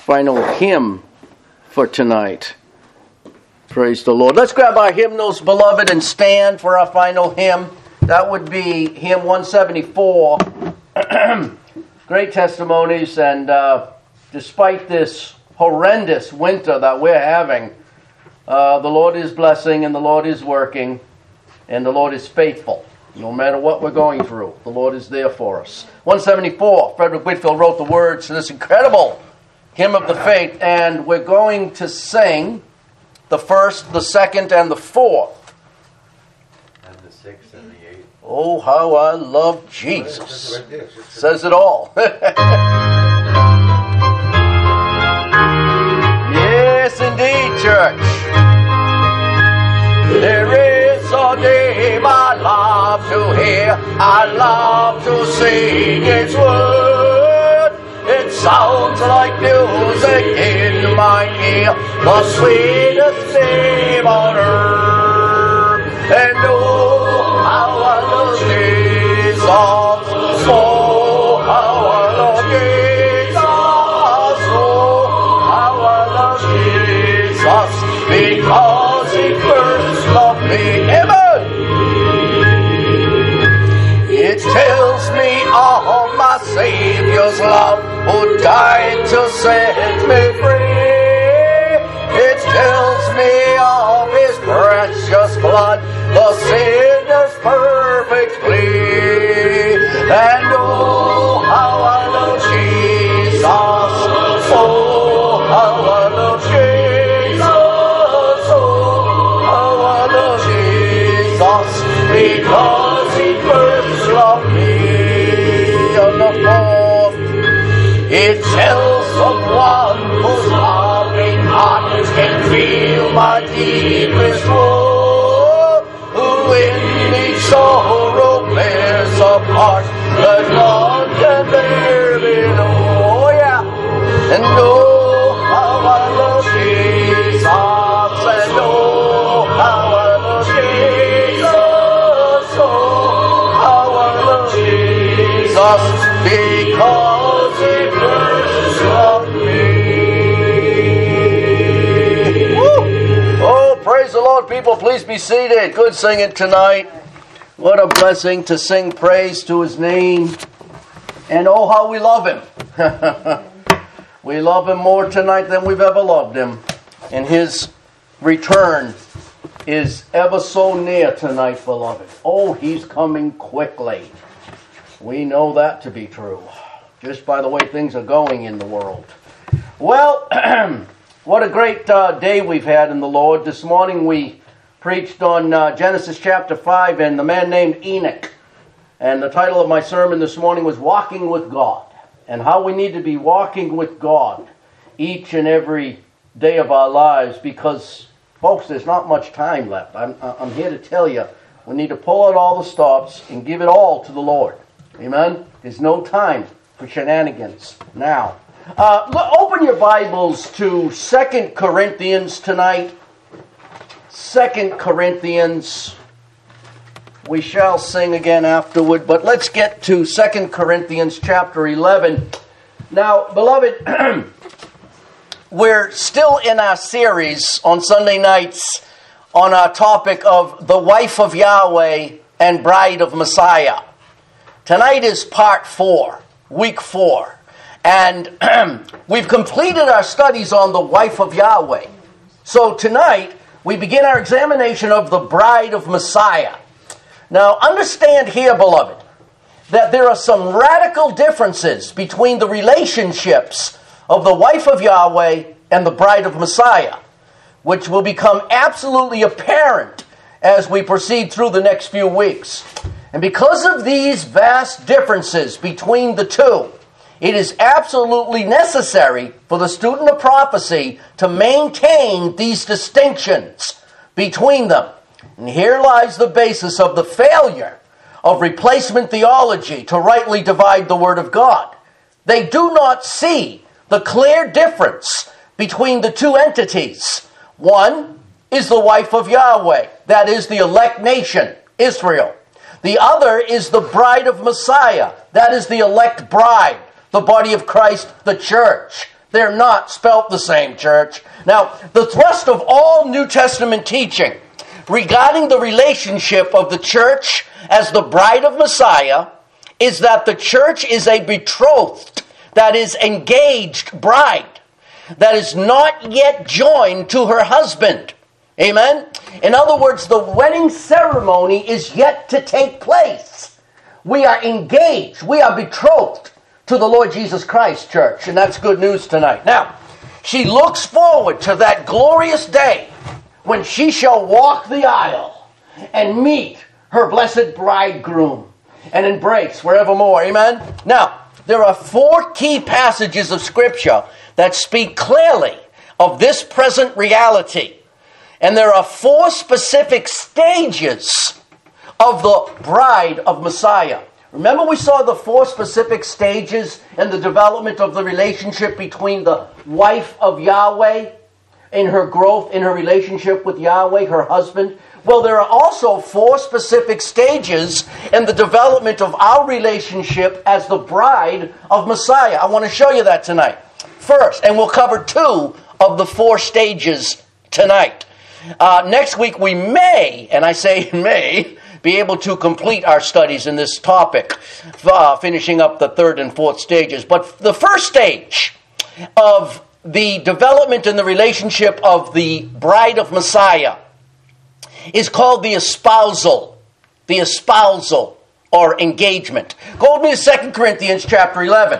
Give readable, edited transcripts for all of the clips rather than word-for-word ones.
final hymn for tonight. Praise the Lord. Let's grab our hymnals, beloved, and stand for our final hymn. That would be hymn 174. Great testimonies, and despite this horrendous winter that we're having, the Lord is blessing and the Lord is working and the Lord is faithful. No matter what we're going through, the Lord is there for us. 174, Frederick Whitfield wrote the words to this incredible hymn of the faith, and we're going to sing the first, the second, and the fourth. And the sixth and the eighth. Oh, how I love Jesus. Says it all. Yes, indeed, church. There is a name I love to hear. I love to sing its word. It sounds like music in my ear, the sweetest name on earth. And oh, how I love Jesus. Oh, how I love Jesus. Oh, how I love Jesus. Because he first loved me. Amen. It tells me of my Savior's love, who died to set me free. It tells me of his precious blood, the sinner's perfect plea. And oh, how I love Jesus. Oh, how I love Jesus. Oh, how I love Jesus. Because he first loved me. On the fourth, it tells of one whose loving heart can feel my deepest woe, who in each sorrow bears a part that none can bear below. Oh yeah, and oh, how I love Jesus, and oh, how I love Jesus, oh, how I love Jesus, because he first loved me. Woo! Oh, praise the Lord, people. Please be seated. Good singing tonight. What a blessing to sing praise to his name. And oh, how we love him. We love him more tonight than we've ever loved him. And his return is ever so near tonight, beloved. Oh, he's coming quickly. We know that to be true, just by the way things are going in the world. Well, what a great day we've had in the Lord. This morning we preached on Genesis chapter 5 and the man named Enoch. And the title of my sermon this morning was Walking with God, and how we need to be walking with God each and every day of our lives, because, folks, there's not much time left. I'm here to tell you, we need to pull out all the stops and give it all to the Lord. Amen? There's no time for shenanigans now. Open your Bibles to 2 Corinthians tonight. 2 Corinthians. We shall sing again afterward, but let's get to 2 Corinthians chapter 11. Now, beloved, we're still in our series on Sunday nights on our topic of the wife of Yahweh and bride of Messiah. Tonight is part 4, week 4, and we've completed our studies on the wife of Yahweh. So tonight, we begin our examination of the bride of Messiah. Now, understand here, beloved, that there are some radical differences between the relationships of the wife of Yahweh and the bride of Messiah, which will become absolutely apparent as we proceed through the next few weeks. And because of these vast differences between the two, it is absolutely necessary for the student of prophecy to maintain these distinctions between them. And here lies the basis of the failure of replacement theology to rightly divide the Word of God. They do not see the clear difference between the two entities. One is the wife of Yahweh, that is the elect nation, Israel. The other is the bride of Messiah, that is the elect bride, the body of Christ, the church, They're not spelt the same, church. Now, the thrust of all New Testament teaching regarding the relationship of the church as the bride of Messiah is that the church is a betrothed, that is engaged bride, that is not yet joined to her husband. Amen? In other words, the wedding ceremony is yet to take place. We are engaged, we are betrothed to the Lord Jesus Christ, church, and that's good news tonight. Now, she looks forward to that glorious day when she shall walk the aisle and meet her blessed bridegroom and embrace forevermore. Amen? Now, there are 4 key passages of Scripture that speak clearly of this present reality. And there are 4 specific stages of the bride of Messiah. Remember we saw the 4 specific stages in the development of the relationship between the wife of Yahweh in her growth, in her relationship with Yahweh, her husband. Well, there are also 4 specific stages in the development of our relationship as the bride of Messiah. I want to show you that tonight. First, and we'll cover 2 of the 4 stages tonight. Next week we may, and I say may, be able to complete our studies in this topic, finishing up the 3rd and 4th stages. But the first stage of the development in the relationship of the bride of Messiah is called the espousal. The espousal, or engagement. Go with me to 2 Corinthians chapter 11.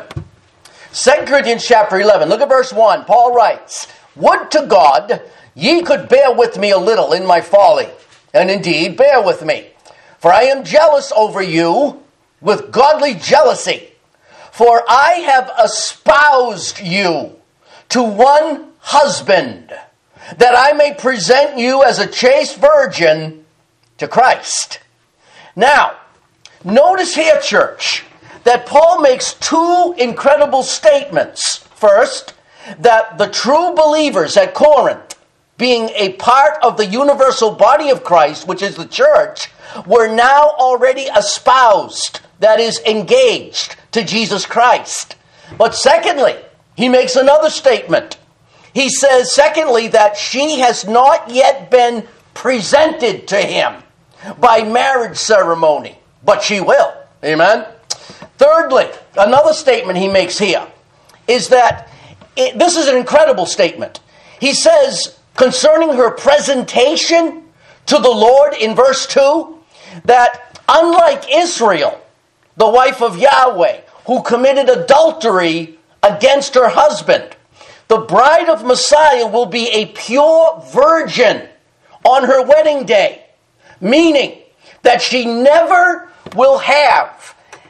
2 Corinthians chapter 11, look at verse 1. Paul writes, "Would to God ye could bear with me a little in my folly, and indeed bear with me. For I am jealous over you with godly jealousy. For I have espoused you to one husband, that I may present you as a chaste virgin to Christ." Now, notice here, church, that Paul makes 2 incredible statements. First, that the true believers at Corinth, being a part of the universal body of Christ, which is the church, were now already espoused, that is, engaged to Jesus Christ. But secondly, he makes another statement. He says, secondly, that she has not yet been presented to him by marriage ceremony, but she will. Amen? Thirdly, another statement he makes here is that, this is an incredible statement. He says, concerning her presentation to the Lord in verse 2, that unlike Israel, the wife of Yahweh, who committed adultery against her husband, the bride of Messiah will be a pure virgin on her wedding day, meaning that she never will have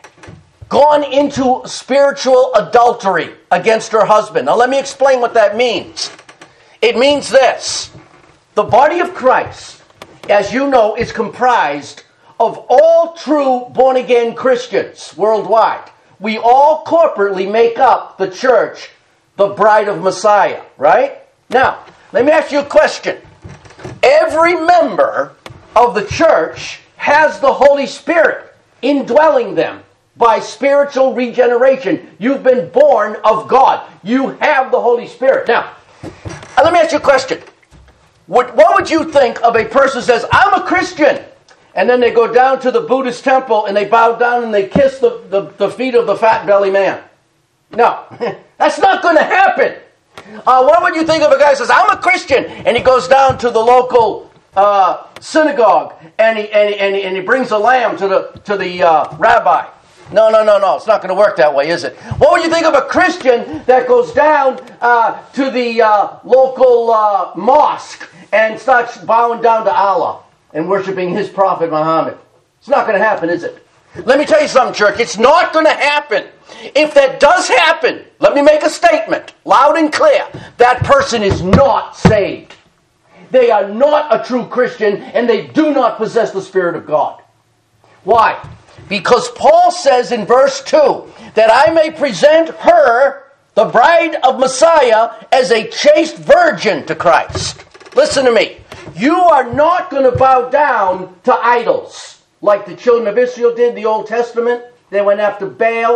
gone into spiritual adultery against her husband. Now let me explain what that means. It means this. The body of Christ, as you know, is comprised of all true born-again Christians worldwide. We all corporately make up the church, the bride of Messiah, right? Now, let me ask you a question. Every member of the church has the Holy Spirit indwelling them by spiritual regeneration. You've been born of God. You have the Holy Spirit. Now, let me ask you a question. What would you think of a person who says, I'm a Christian, and then they go down to the Buddhist temple and they bow down and they kiss the feet of the fat belly man? No, that's not going to happen. What would you think of a guy who says, I'm a Christian, and he goes down to the local synagogue and he brings a lamb to the rabbi? No, it's not going to work that way, is it? What would you think of a Christian that goes down to the local mosque and starts bowing down to Allah and worshiping his prophet Muhammad? It's not going to happen, is it? Let me tell you something, church. It's not going to happen. If that does happen, let me make a statement, loud and clear. That person is not saved. They are not a true Christian, and they do not possess the Spirit of God. Why? Because Paul says in verse 2, that I may present her, the bride of Messiah, as a chaste virgin to Christ. Listen to me. You are not going to bow down to idols like the children of Israel did in the Old Testament. They went after Baal.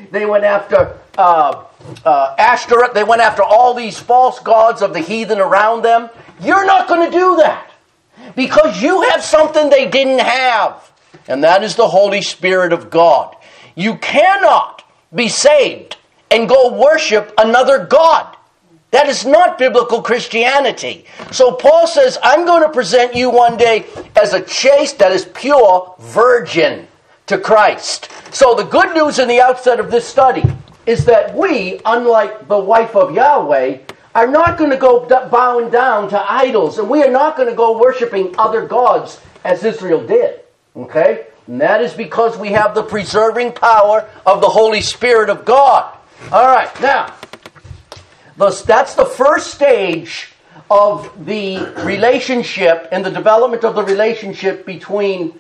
They went after Ashtoreth. They went after all these false gods of the heathen around them. You're not going to do that because you have something they didn't have, and that is the Holy Spirit of God. You cannot be saved and go worship another god. That is not biblical Christianity. So Paul says, I'm going to present you one day as a chaste, that is pure, virgin to Christ. So the good news in the outset of this study is that we, unlike the wife of Yahweh, are not going to go bowing down to idols, and we are not going to go worshiping other gods as Israel did. Okay? And that is because we have the preserving power of the Holy Spirit of God. All right, now, that's the first stage of the relationship and the development of the relationship between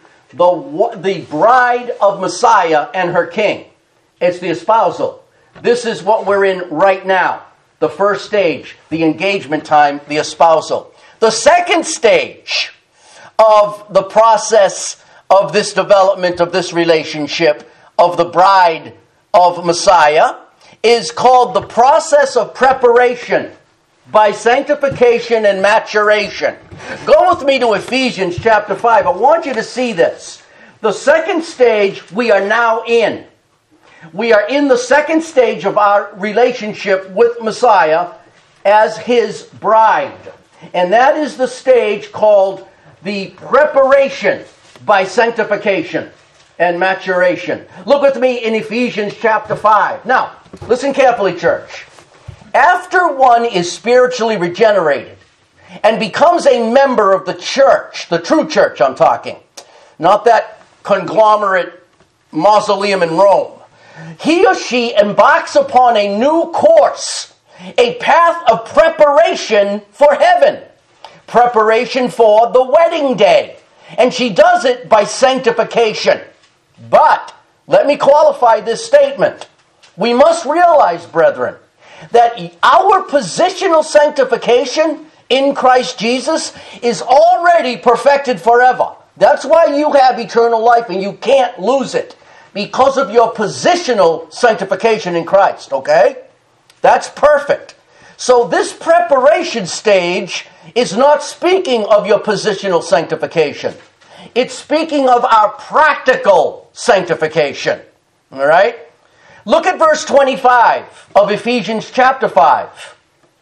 the bride of Messiah and her king. It's the espousal. This is what we're in right now. The first stage, the engagement time, the espousal. The second stage of the process of this development of this relationship of the bride of Messiah is called the process of preparation by sanctification and maturation. Go with me to Ephesians chapter 5. I want you to see this. The second stage we are now in. We are in the second stage of our relationship with Messiah as his bride. And that is the stage called the preparation by sanctification and maturation. Look with me in Ephesians chapter 5. Now, listen carefully, church. After one is spiritually regenerated and becomes a member of the church, the true church I'm talking, not that conglomerate mausoleum in Rome, he or she embarks upon a new course, a path of preparation for heaven, preparation for the wedding day. And she does it by sanctification. But, let me qualify this statement. We must realize, brethren, that our positional sanctification in Christ Jesus is already perfected forever. That's why you have eternal life and you can't lose it. Because of your positional sanctification in Christ, okay? That's perfect. So this preparation stage is not speaking of your positional sanctification. It's speaking of our practical sanctification. All right? Look at verse 25 of Ephesians chapter 5.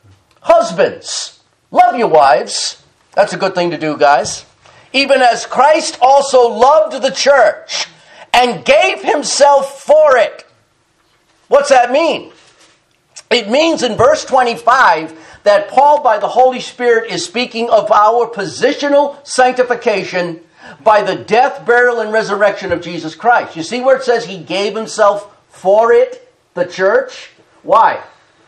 Husbands, love your wives. That's a good thing to do, guys. Even as Christ also loved the church and gave himself for it. What's that mean? It means in verse 25 that Paul, by the Holy Spirit, is speaking of our positional sanctification by the death, burial, and resurrection of Jesus Christ. You see where it says he gave himself for it, the church? Why?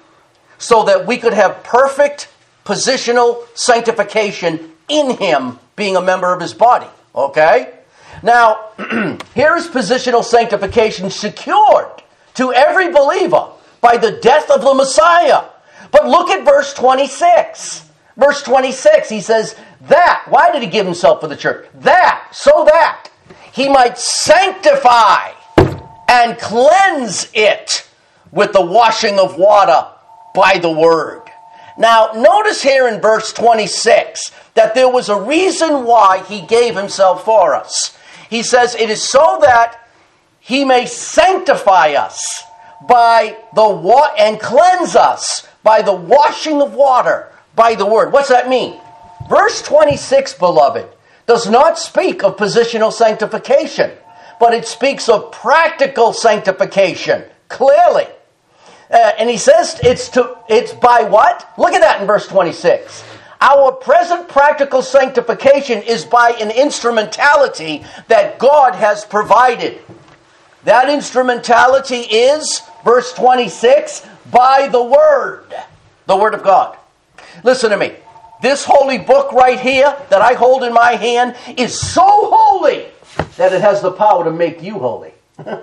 So that we could have perfect positional sanctification in him being a member of his body. Okay? Now, here is positional sanctification secured to every believer by the death of the Messiah. But look at verse 26. Verse 26, he says, that, why did he give himself for the church? So that he might sanctify and cleanse it with the washing of water by the word. Now, notice here in verse 26 that there was a reason why he gave himself for us. He says, it is so that he may sanctify us by the and cleanse us by the washing of water by the word. What's that mean? Verse 26, beloved, does not speak of positional sanctification, but it speaks of practical sanctification, clearly. And he says it's by what? Look at that in verse 26. Our present practical sanctification is by an instrumentality that God has provided. That instrumentality is, verse 26, by the Word of God. Listen to me. This holy book right here that I hold in my hand is so holy that it has the power to make you holy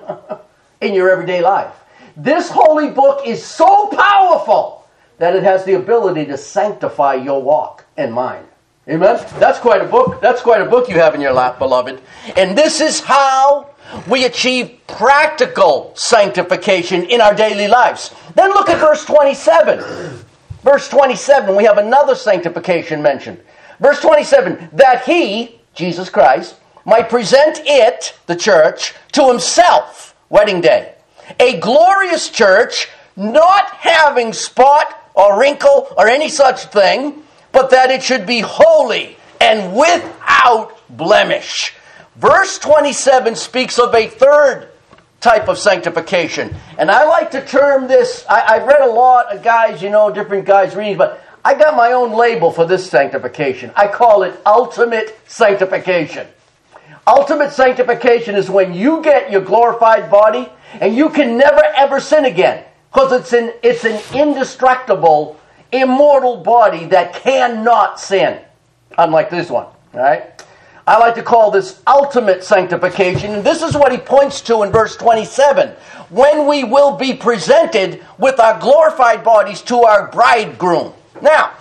in your everyday life. This holy book is so powerful that it has the ability to sanctify your walk and mine. Amen? That's quite a book. That's quite a book you have in your lap, beloved. And this is how we achieve practical sanctification in our daily lives. Then look at verse 27. Verse 27, we have another sanctification mentioned. Verse 27, that he, Jesus Christ, might present it, the church, to himself, wedding day. A glorious church, not having spot or wrinkle or any such thing, but that it should be holy and without blemish. Verse 27 speaks of a third type of sanctification. And I like to term this, I've read a lot of guys, different guys reading, but I got my own label for this sanctification. I call it ultimate sanctification. Ultimate sanctification is when you get your glorified body and you can never ever sin again. Because it's an indestructible, immortal body that cannot sin. Unlike this one. All right? I like to call this ultimate sanctification. And this is what he points to in verse 27. When we will be presented with our glorified bodies to our bridegroom. Now,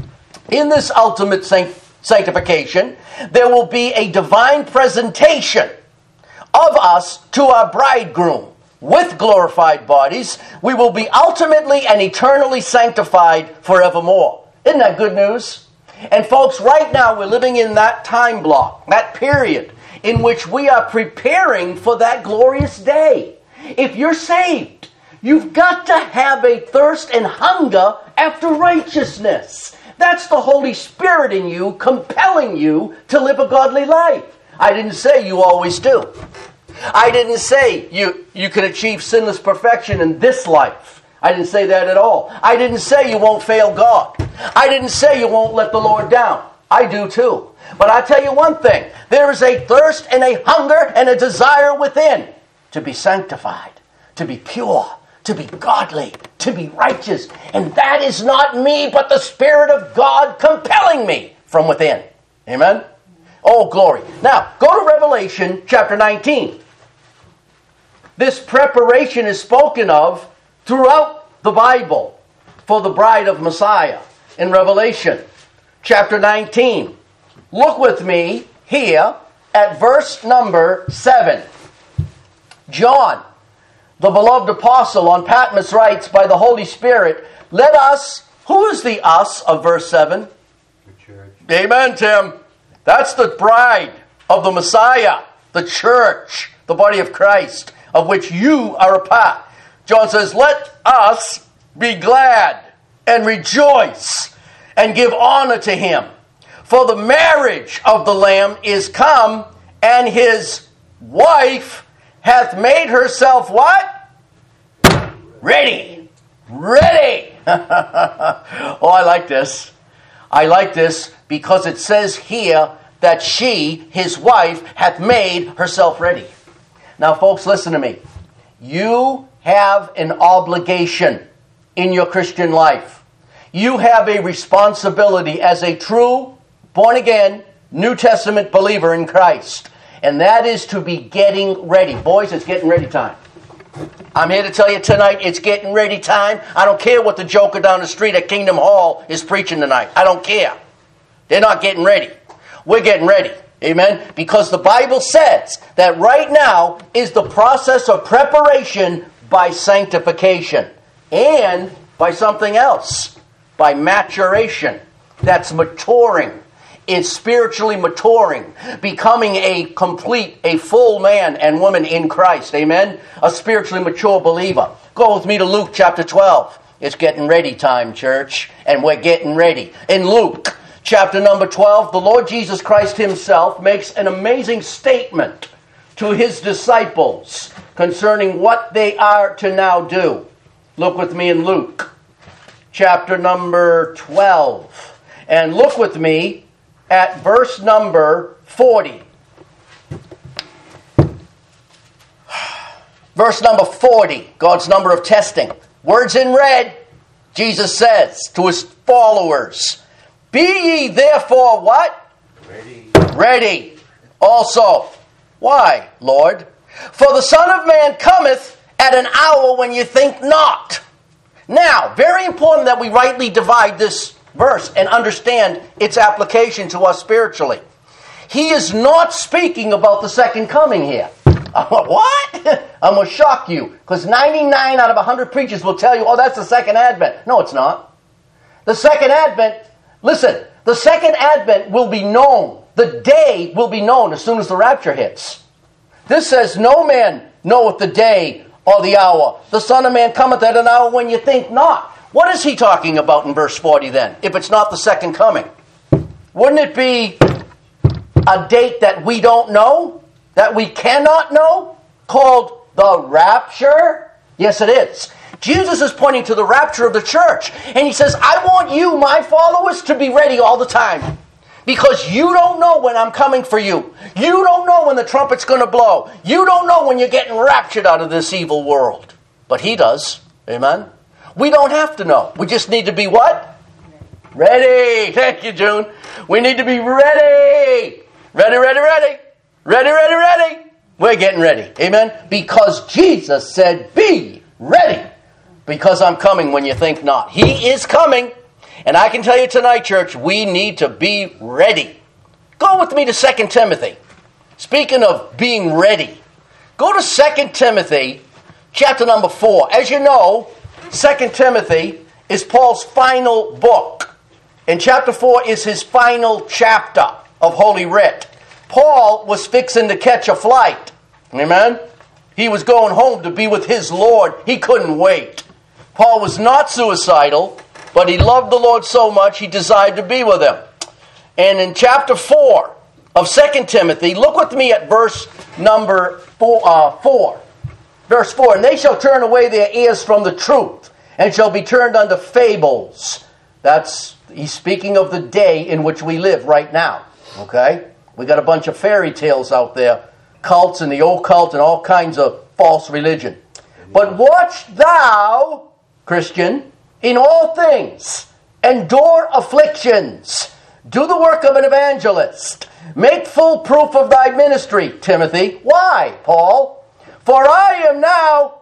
in this ultimate sanctification, there will be a divine presentation of us to our bridegroom. With glorified bodies, we will be ultimately and eternally sanctified forevermore. Isn't that good news? And folks, right now we're living in that time block, that period, in which we are preparing for that glorious day. If you're saved, you've got to have a thirst and hunger after righteousness. That's the Holy Spirit in you compelling you to live a godly life. I didn't say you always do. I didn't say you can achieve sinless perfection in this life. I didn't say that at all. I didn't say you won't fail God. I didn't say you won't let the Lord down. I do too. But I tell you one thing. There is a thirst and a hunger and a desire within to be sanctified, to be pure, to be godly, to be righteous. And that is not me, but the Spirit of God compelling me from within. Amen? Oh, glory. Now, go to Revelation chapter 19. This preparation is spoken of throughout the Bible for the bride of Messiah in Revelation chapter 19. Look with me here at verse number 7. John, the beloved apostle on Patmos, writes by the Holy Spirit, let us, who is the us of verse 7? The church. Amen, Tim. That's the bride of the Messiah, the church, the body of Christ, of which you are a part. John says, let us be glad and rejoice and give honor to him. For the marriage of the Lamb is come, and his wife hath made herself what? Ready. Ready. Oh, I like this. I like this because it says here that she, his wife, hath made herself ready. Now, folks, listen to me. You have an obligation in your Christian life. You have a responsibility as a true, born-again, New Testament believer in Christ. And that is to be getting ready. Boys, it's getting ready time. I'm here to tell you tonight, it's getting ready time. I don't care what the joker down the street at Kingdom Hall is preaching tonight. I don't care. They're not getting ready. We're getting ready. Amen? Because the Bible says that right now is the process of preparation by sanctification. And by something else. By maturation. That's maturing. It's spiritually maturing. Becoming a complete, a full man and woman in Christ. Amen? A spiritually mature believer. Go with me to Luke chapter 12. It's getting ready time, church. And we're getting ready. In Luke chapter number 12, the Lord Jesus Christ himself makes an amazing statement to his disciples concerning what they are to now do. Look with me in Luke chapter number 12. And look with me at verse number 40. Verse number 40, God's number of testing. Words in red, Jesus says to his followers, be ye therefore what? Ready. Ready also. Why, Lord? For the Son of Man cometh at an hour when you think not. Now, very important that we rightly divide this verse and understand its application to us spiritually. He is not speaking about the second coming here. What? I'm going to shock you, because 99 out of 100 preachers will tell you, oh, that's the second advent. No, it's not. The second advent, listen, the second advent will be known. The day will be known as soon as the rapture hits. This says, no man knoweth the day or the hour. The Son of Man cometh at an hour when you think not. What is he talking about in verse 40 then, if it's not the second coming? Wouldn't it be a date that we don't know, that we cannot know, called the rapture? Yes, it is. Jesus is pointing to the rapture of the church. And he says, I want you, my followers, to be ready all the time. Because you don't know when I'm coming for you. You don't know when the trumpet's going to blow. You don't know when you're getting raptured out of this evil world. But he does. Amen? We don't have to know. We just need to be what? Ready. Thank you, June. We need to be ready. Ready, ready, ready. Ready, ready, ready. We're getting ready. Amen? Because Jesus said, be ready. Because I'm coming when you think not. He is coming. And I can tell you tonight, church, we need to be ready. Go with me to 2 Timothy. Speaking of being ready, go to 2 Timothy, chapter number 4. As you know, 2 Timothy is Paul's final book. And chapter 4 is his final chapter of Holy Writ. Paul was fixing to catch a flight. Amen? He was going home to be with his Lord. He couldn't wait. Paul was not suicidal, but he loved the Lord so much he desired to be with him. And in chapter 4 of 2 Timothy, look with me at verse number 4. Verse 4, and they shall turn away their ears from the truth, and shall be turned unto fables. He's speaking of the day in which we live right now. Okay? We got a bunch of fairy tales out there, cults and the occult and all kinds of false religion. But watch thou, Christian, in all things, endure afflictions, do the work of an evangelist, make full proof of thy ministry, Timothy. Why, Paul? For I am now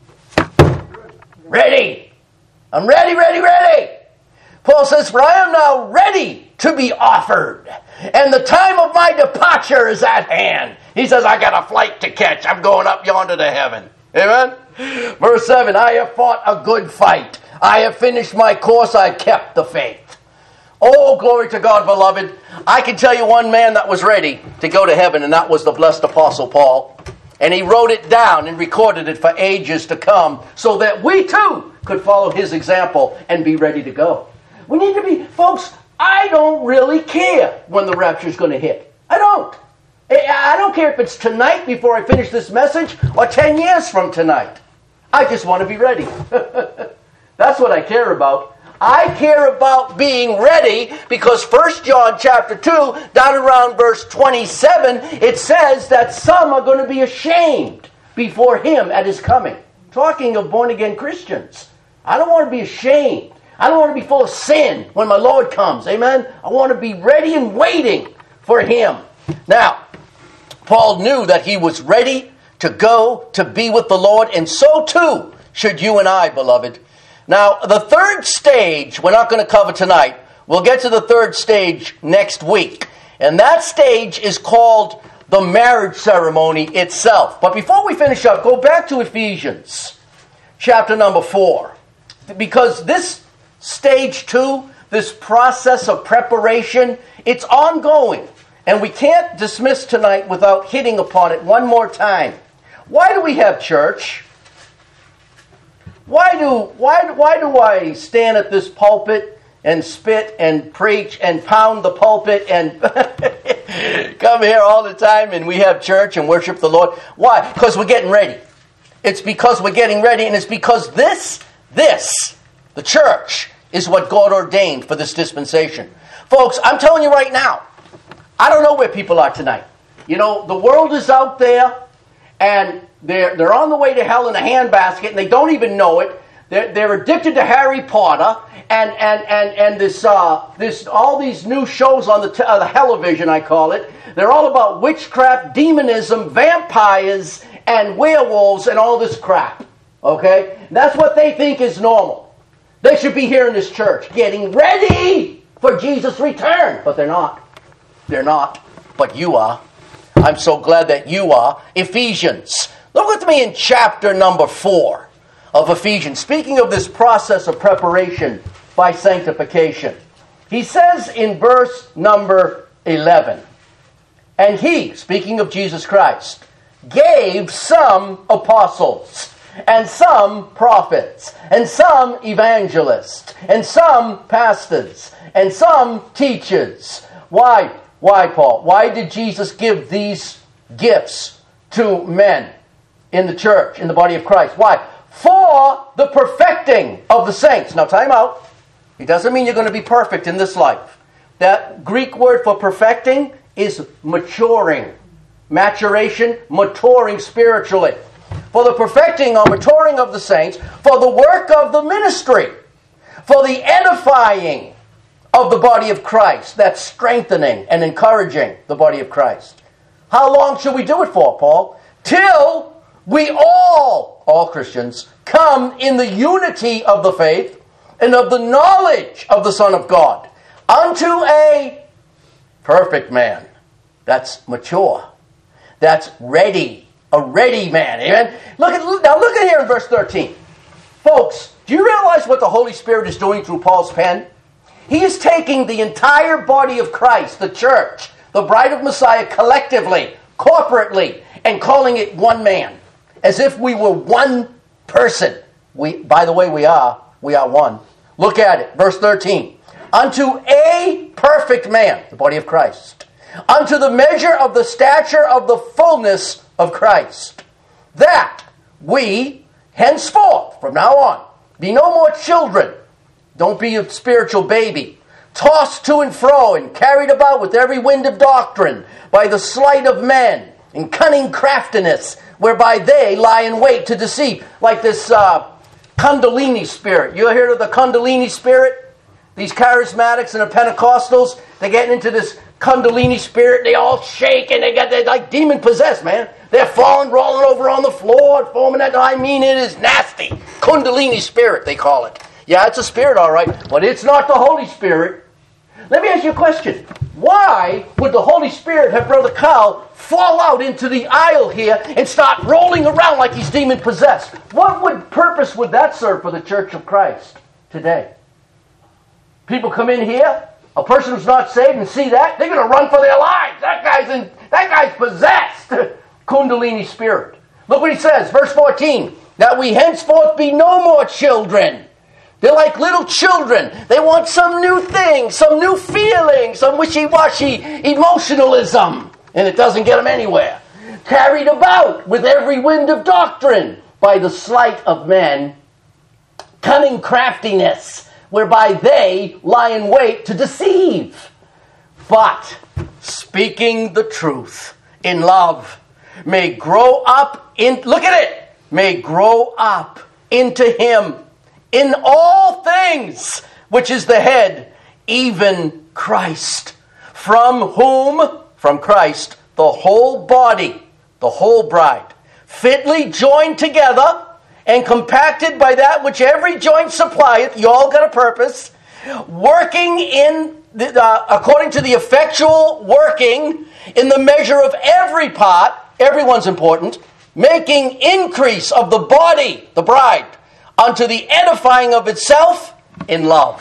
ready. I'm ready, ready, ready. Paul says, for I am now ready to be offered, and the time of my departure is at hand. He says, I got a flight to catch. I'm going up yonder to heaven. Amen? Verse 7, I have fought a good fight. I have finished my course. I kept the faith. Oh, glory to God, beloved. I can tell you one man that was ready to go to heaven, and that was the blessed Apostle Paul. And he wrote it down and recorded it for ages to come so that we too could follow his example and be ready to go. We need to be, folks, I don't really care when the rapture is going to hit. I don't. I don't care if it's tonight before I finish this message or 10 years from tonight. I just want to be ready. That's what I care about. I care about being ready because 1 John chapter 2, down around verse 27, it says that some are going to be ashamed before him at his coming. Talking of born-again Christians. I don't want to be ashamed. I don't want to be full of sin when my Lord comes. Amen? I want to be ready and waiting for him. Now, Paul knew that he was ready to go to be with the Lord, and so too should you and I, beloved. Now, the third stage, we're not going to cover tonight. We'll get to the third stage next week. And that stage is called the marriage ceremony itself. But before we finish up, go back to Ephesians, chapter number 4. Because this stage 2, this process of preparation, it's ongoing. And we can't dismiss tonight without hitting upon it one more time. Why do we have church? Why do I stand at this pulpit and spit and preach and pound the pulpit and come here all the time and we have church and worship the Lord? Why? Because we're getting ready. It's because we're getting ready, and it's because this, the church, is what God ordained for this dispensation. Folks, I'm telling you right now, I don't know where people are tonight. You know, the world is out there, and they're on the way to hell in a handbasket, and they don't even know it. They're addicted to Harry Potter, and this all these new shows on the television, I call it. They're all about witchcraft, demonism, vampires, and werewolves, and all this crap. Okay, that's what they think is normal. They should be here in this church getting ready for Jesus' return. But they're not. They're not. But you are. I'm so glad that you are. Ephesians. Look with me in chapter number 4 of Ephesians. Speaking of this process of preparation by sanctification. He says in verse number 11, and he, speaking of Jesus Christ, gave some apostles, and some prophets, and some evangelists, and some pastors, and some teachers. Why? Why, Paul? Why did Jesus give these gifts to men in the church, in the body of Christ? Why? For the perfecting of the saints. Now, time out. It doesn't mean you're going to be perfect in this life. That Greek word for perfecting is maturing. Maturation, maturing spiritually. For the perfecting or maturing of the saints, for the work of the ministry, for the edifying of the body of Christ. That's strengthening and encouraging the body of Christ. How long should we do it for, Paul? Till we all Christians, come in the unity of the faith and of the knowledge of the Son of God, unto a perfect man. That's mature. That's ready. A ready man. Amen? Look at here in verse 13. Folks, do you realize what the Holy Spirit is doing through Paul's pen? He is taking the entire body of Christ, the church, the bride of Messiah, collectively, corporately, and calling it one man. As if we were one person. By the way, we are one. Look at it. Verse 13. Unto a perfect man, the body of Christ. Unto the measure of the stature of the fullness of Christ. That we, henceforth, from now on, be no more children. Don't be a spiritual baby. Tossed to and fro and carried about with every wind of doctrine by the sleight of men and cunning craftiness, whereby they lie in wait to deceive. Like this Kundalini spirit. You heard of the Kundalini spirit? These charismatics and the Pentecostals, they're getting into this Kundalini spirit. They all shake and they're like demon possessed, man. They're falling, rolling over on the floor, foaming at. I mean, it is nasty. Kundalini spirit, they call it. Yeah, it's a spirit, all right, but it's not the Holy Spirit. Let me ask you a question. Why would the Holy Spirit have Brother Carl fall out into the aisle here and start rolling around like he's demon-possessed? What purpose would that serve for the Church of Christ today? People come in here, a person who's not saved, and see that, they're going to run for their lives. That guy's possessed. Kundalini spirit. Look what he says, verse 14. That we henceforth be no more children. They're like little children. They want some new thing, some new feeling, some wishy-washy emotionalism. And it doesn't get them anywhere. Carried about with every wind of doctrine by the sleight of men, cunning craftiness, whereby they lie in wait to deceive. But speaking the truth in love may grow up in, look at it, may grow up into him in all things, which is the head, even Christ, from whom, from Christ, the whole body, the whole bride, fitly joined together and compacted by that which every joint supplieth, you all got a purpose, working in according to the effectual working in the measure of every part, everyone's important, making increase of the body, the bride, unto the edifying of itself in love.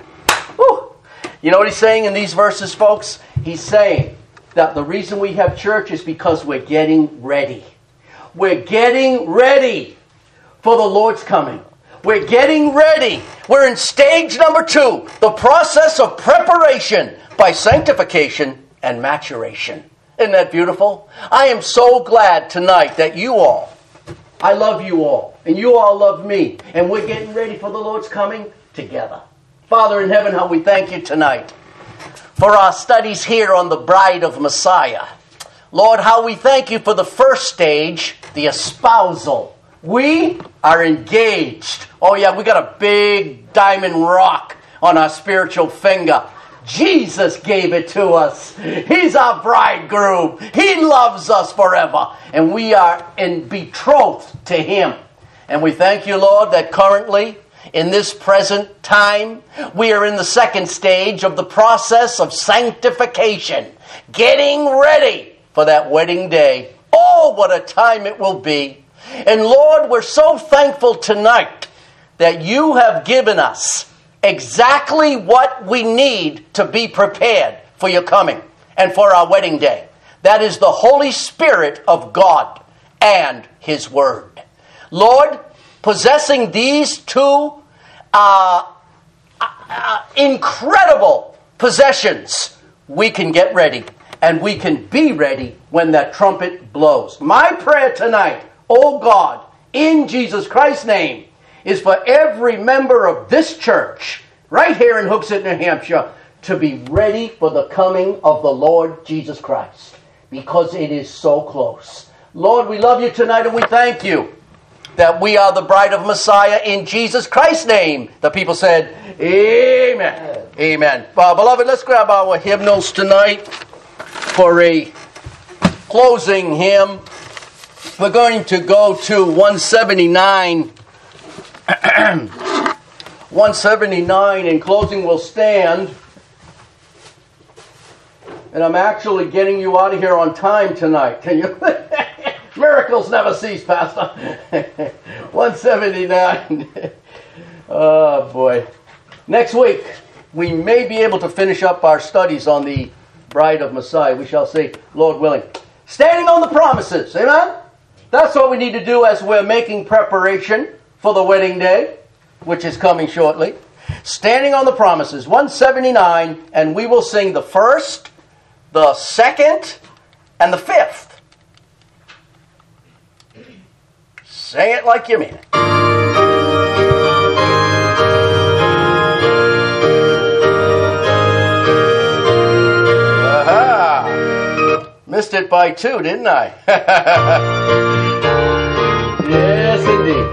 Whew. You know what he's saying in these verses, folks? He's saying that the reason we have church is because we're getting ready. We're getting ready for the Lord's coming. We're getting ready. We're in stage number 2, the process of preparation by sanctification and maturation. Isn't that beautiful? I am so glad tonight that you all, I love you all, and you all love me, and we're getting ready for the Lord's coming together. Father in heaven, how we thank you tonight for our studies here on the Bride of Messiah. Lord, how we thank you for the first stage, the espousal. We are engaged. Oh yeah, we got a big diamond rock on our spiritual finger. Jesus gave it to us. He's our bridegroom. He loves us forever. And we are betrothed to Him. And we thank you, Lord, that currently In this present time, we are in the second stage of the process of sanctification, getting ready for that wedding day. Oh, what a time it will be. And Lord, we're so thankful tonight that you have given us exactly what we need to be prepared for your coming and for our wedding day. That is the Holy Spirit of God and His Word. Lord, possessing these two incredible possessions, we can get ready and we can be ready when that trumpet blows. My prayer tonight, oh God, in Jesus Christ's name, is for every member of this church right here in Hooksett, New Hampshire, to be ready for the coming of the Lord Jesus Christ, because it is so close. Lord, we love you tonight and we thank you that we are the bride of Messiah in Jesus Christ's name. The people said, Amen. Amen. Beloved, let's grab our hymnals tonight for a closing hymn. We're going to go to 179. 179 in closing will stand. And I'm actually getting you out of here on time tonight. Can you? Miracles never cease, Pastor. 179. Oh, boy. Next week, we may be able to finish up our studies on the bride of Messiah. We shall see, Lord willing. Standing on the promises. Amen? That's what we need to do as we're making preparation for the wedding day, which is coming shortly. Standing on the promises. 179, and we will sing the first, the second, and the fifth. Sing it like you mean it. Aha! Missed it by 2, didn't I? Yes, indeed.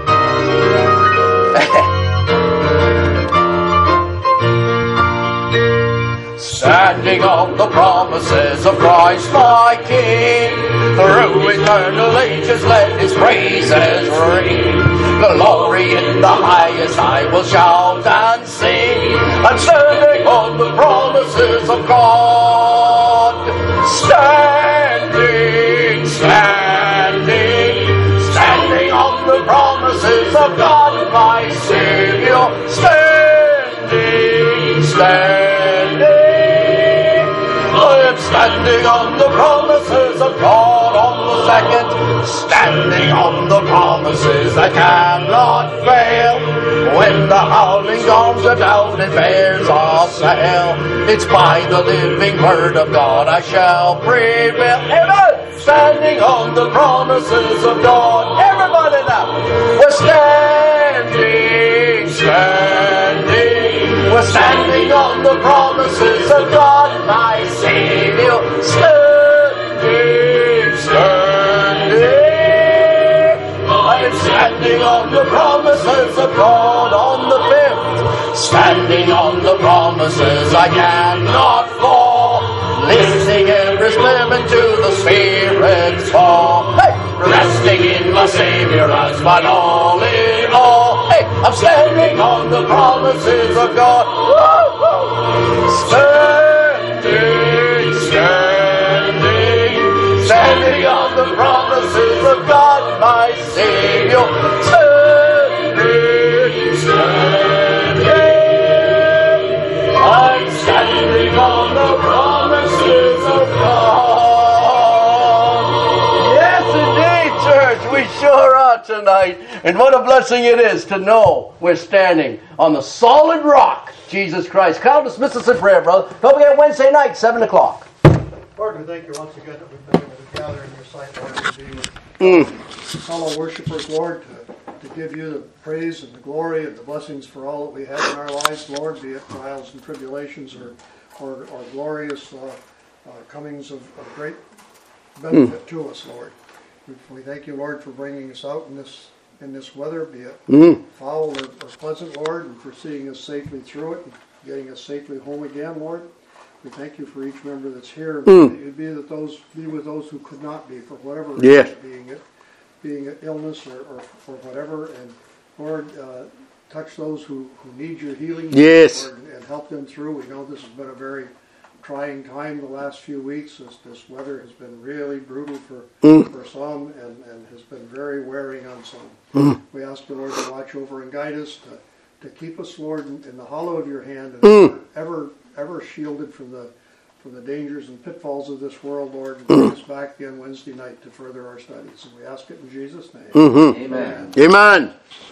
Standing on the promises of Christ my King, through eternal ages let His praises ring. Glory in the highest I will shout and sing. I'm standing on the promises of God. Standing, standing, standing on the promises of God my Savior. Standing, standing. Standing on the promises of God on the second, standing on the promises that cannot fail. When the howling storms are down and bears are sail, it's by the living word of God I shall prevail. Amen. Standing on the promises of God. Everybody now. We're standing, standing. We're standing on the promises of God, my Savior. Standing, standing. I'm standing on the promises of God on the fifth. Standing on the promises I cannot fall. Listening every limit to the Spirit's call. Hey! Resting in my Savior as my all in all. Hey! I'm standing on the promises of God. Woo-hoo! Standing, standing, standing on the promises of God, my Savior. Standing, standing, I'm standing on the promises of God. Yes, indeed, church, we sure are tonight. And what a blessing it is to know we're standing on the solid rock, Jesus Christ. Carl, dismiss us in prayer, brother. Don't forget Wednesday night, 7 o'clock. Lord, we thank you once again that we've been able to gather in your sight, Lord, to be fellow worshipers, Lord, to give you the praise and the glory and the blessings for all that we have in our lives, Lord, be it trials and tribulations or glorious comings of great benefit to us, Lord. We thank you, Lord, for bringing us out in this weather, be it foul or pleasant, Lord, and for seeing us safely through it and getting us safely home again, Lord. We thank you for each member that's here. Be with those who could not be for whatever reason, being it illness or whatever. And Lord, touch those who need your healing, Yes. Lord, and help them through. We know this has been a very trying time the last few weeks. This weather has been really brutal for some and has been very wearing on some. We ask the Lord to watch over and guide us, to keep us, Lord, in the hollow of your hand, and ever shielded from the dangers and pitfalls of this world, Lord, and bring us back again Wednesday night to further our studies. And we ask it in Jesus' name. Amen. Amen.